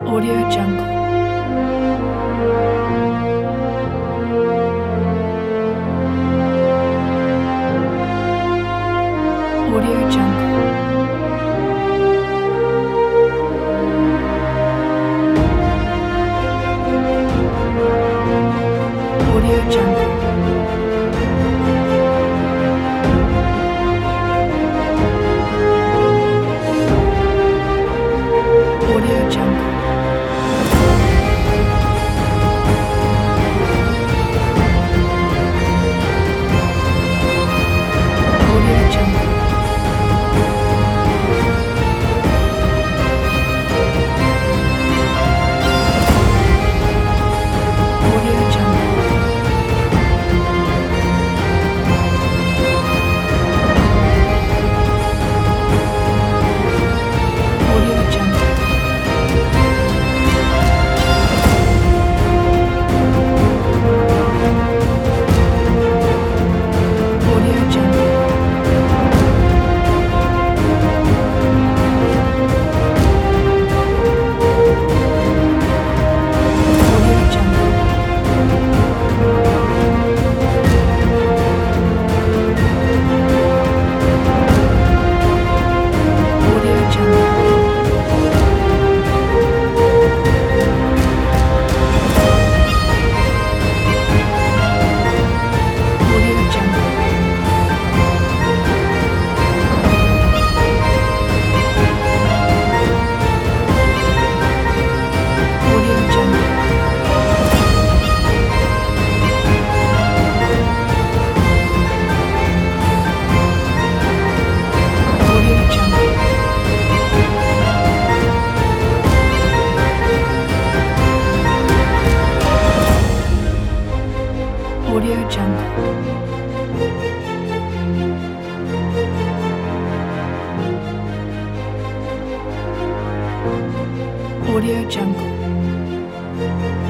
Audio Jungle. Audio Jungle. Audio Jungle. Audio Jungle. Audio Jungle. Audio Jungle. Audio Jungle. Audio Jungle. Audio Jungle. Audio Jungle. Audio Jungle. Audio Jungle. Audio Jungle. Audio Jungle. Audio Jungle.